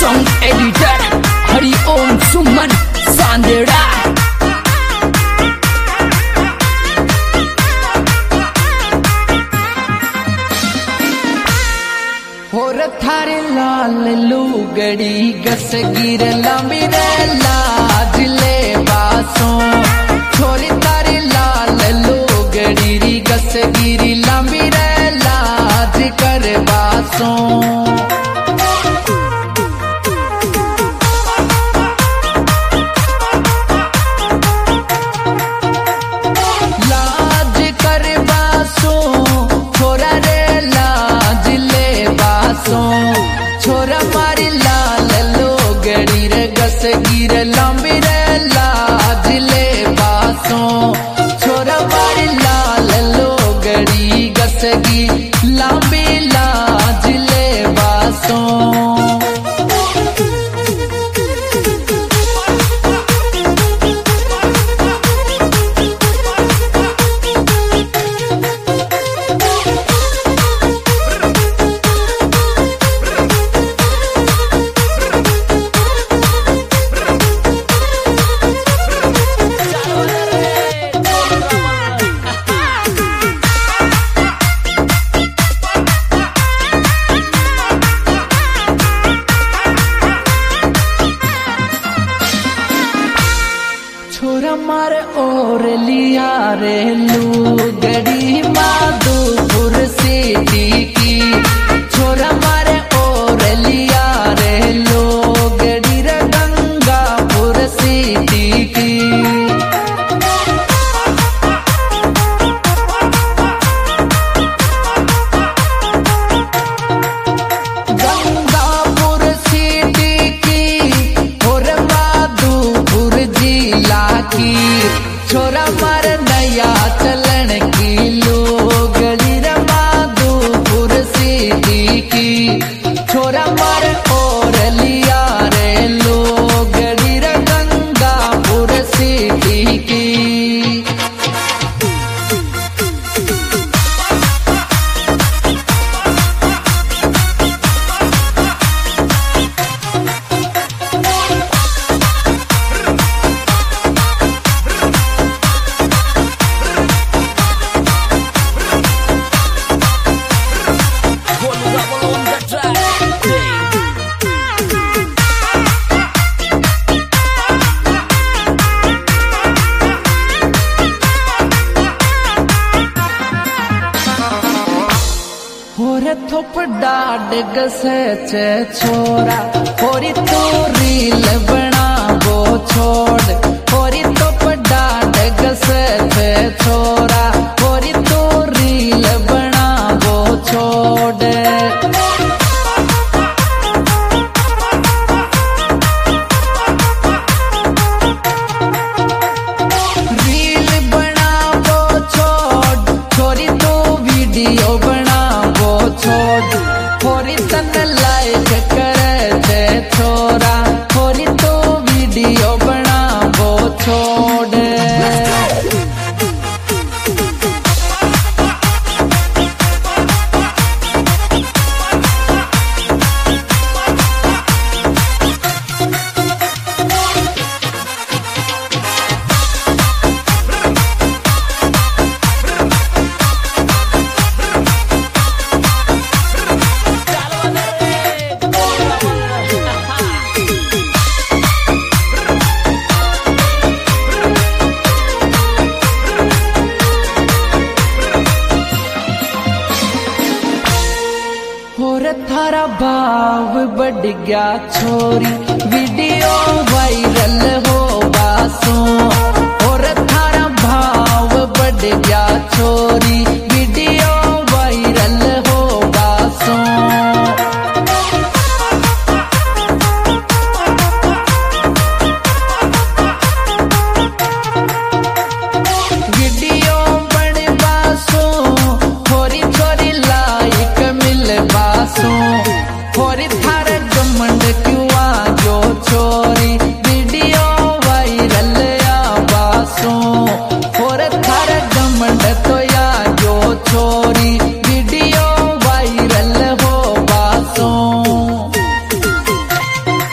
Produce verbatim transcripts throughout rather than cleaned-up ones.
Sound editor Hari Om Suman Sandera होर थारे लाल लूगड़ी गसगीर लंबीरे लाज ले बासों छोरी थारे लाल लूगड़ी री गसगीरी लंबीरे लाज कर बासों छोरा मारी लाल लोगड़ी रे गसगीर लंबी रे लाज ले बासों छोरा मारी लाल लोगड़ी गसगी लंबी लाज ले बासों छोरा मारे और लिया रे लूगड़ी माधोपुर सिटी की छोरा मारे और लिया रे लूगड़ी रे गंगापुर सिटी की गंगापुर सिटी की और माधोपुर जिला की छोरा मार नया चलन की लोगड़ी रे माधोपुर सिटी की छोरा मार और लिया रे लोगड़ी रे गंगापुर सिटी की थोप डाड गसे चे छोरा होरी तो रील बना वो छोड़ होरी थोप डाड गसे चे छोरा होरी तो रील बना वो छोड़ रील बना वो छोड़ छोरी तो वीडियो बना छोड़ होरी तन लाइक करे थे छोरा होरी तो वीडियो बना वो छोड़ थारा भाव बढ़ गया छोरी वीडियो वायरल हो बासों और थारा भाव बढ़ गया छोरी वीडियो वायरल हो बासों वीडियो बड़ बासों छोरी छोरी लाइक मिल बासों होरी थारे गमंड क्यों आजो छोरी वीडियो वायरल आ बासों होरे थारे गमंड तो आजो छोरी वीडियो वायरल हो बासों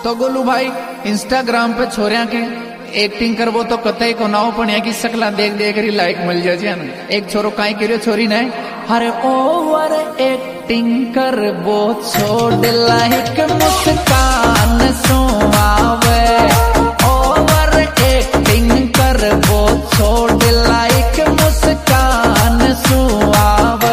तो गोलू भाई इंस्टाग्राम पे छोरिया के एक्टिंग करबो तो कतई को नाव पण की सकला देख देख री लाइक मिल जाए न। एक छोरो काई करियो छोरी ने हरे ओवर एक्टिंग करबो छोड़ लाइक मुस्कान सुआवे ओवर एक्टिंग करबो छोड़ लाइक मुस्कान सुआवे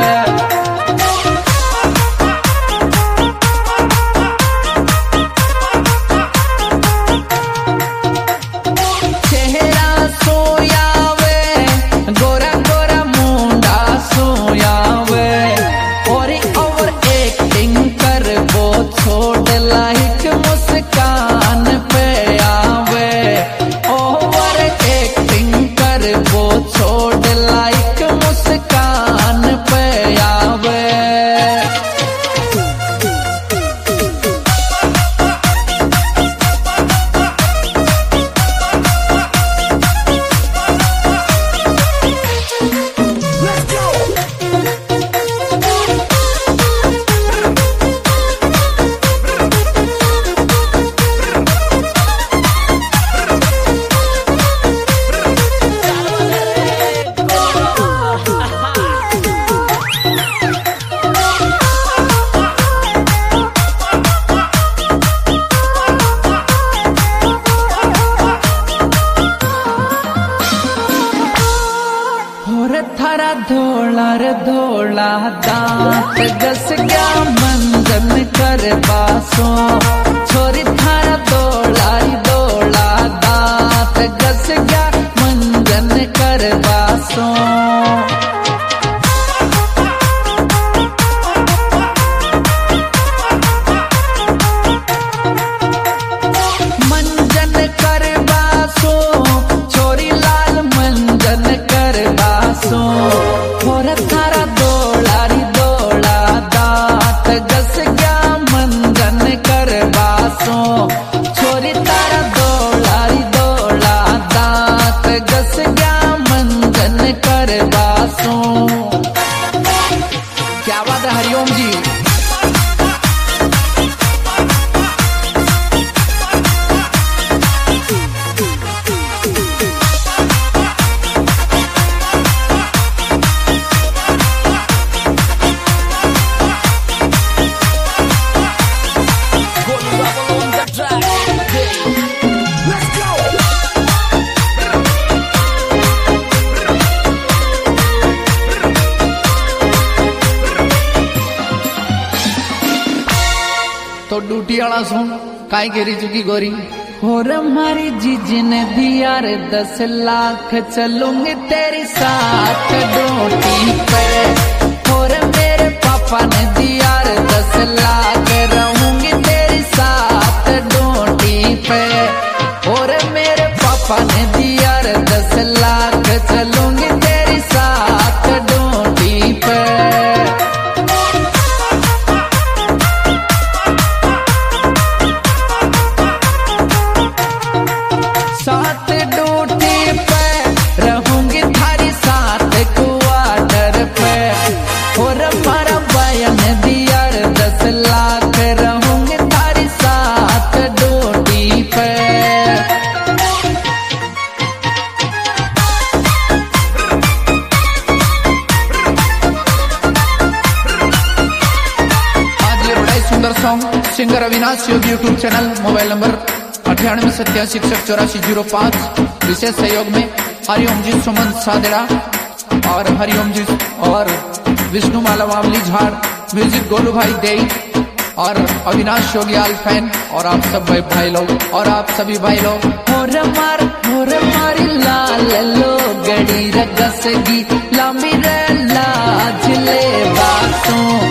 थारा धोला रे धोला दांत गस गया मंजन कर बासो छोरी थारा धोला री धोला दांत गस गया मंजन कर बासो मंजन कर बासो छोरी लाल मंजन कर बासो और थारा धोला री धोला दांत गस गया मंजन कर बासो छोरी तारा धोला री धोला दांत गस गया मंजन कर बासो। क्या बात है हरिओम जी। तो ड्यूटी वाला सुन काई केरी चुकी गोरी और हमारी जीजी ने दिया रे दस लाख चलूंगी तेरी साथ ड्यूटी पे और मेरे पापा ने दिया रे दस लाख रहूंगी तेरी साथ ड्यूटी पे और मेरे पापा ने दिया रे दस लाख चलूंगी तेरी साथ ड्यूटी पे। साथ ड्यूटी पे रहूंगी थारी साथ क्वार्टर पे और हमारा बयान दिया दस लाख रहूंगी थारी साथ ड्यूटी पे। आज ये बड़ा ही सुंदर song singer Avinash Yogi YouTube channel mobile number अठानवे सत्यासी इकसठ चौरासी जीरो पाँच विशेष सहयोग में हरिओम जी सुमन सादेड़ा और हरिओम जी और विष्णु माला मामली झाड़ म्यूजिक गोलू भाई दे और अविनाश योगियाल फैन और आप सब भाई भाई लोग और आप सभी भाई लोग और मार और मारी लाल लो गड़ी रगसगी लामी रे लाज ले बातों